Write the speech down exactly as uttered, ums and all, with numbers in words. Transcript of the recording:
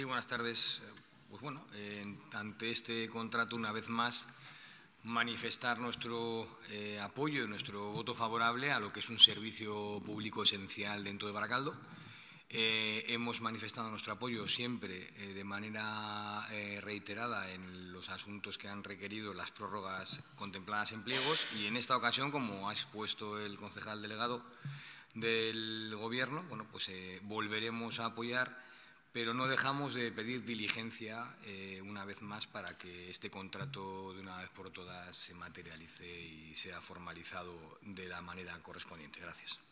Muy buenas tardes. Pues bueno, eh, ante este contrato, una vez más, manifestar nuestro eh, apoyo y nuestro voto favorable a lo que es un servicio público esencial dentro de Baracaldo. Eh, hemos manifestado nuestro apoyo siempre eh, de manera eh, reiterada en los asuntos que han requerido las prórrogas contempladas en pliegos y en esta ocasión, como ha expuesto el concejal delegado del Gobierno, bueno, pues eh, volveremos a apoyar, pero no dejamos de pedir diligencia eh, una vez más para que este contrato de una vez por todas se materialice y sea formalizado de la manera correspondiente. Gracias.